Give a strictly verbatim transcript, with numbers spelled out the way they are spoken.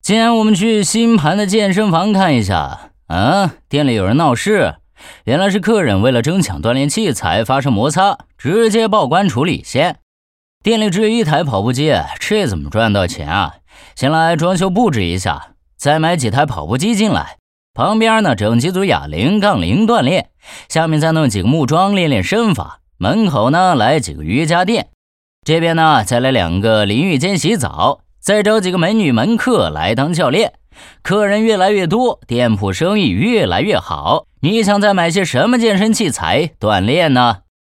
今天我们去新盘的健身房看一下。啊，店里有人闹事，原来是客人为了争抢锻炼器材发生摩擦，直接报关处理先。店里只有一台跑步机，这怎么赚到钱啊？先来装修布置一下，再买几台跑步机进来，旁边呢整几组哑铃、杠铃锻炼，下面再弄几个木桩练练身法，门口呢来几个瑜伽垫，这边呢再来两个淋浴间洗澡，再找几个美女门客来当教练。客人越来越多，店铺生意越来越好，你想再买些什么健身器材锻炼呢？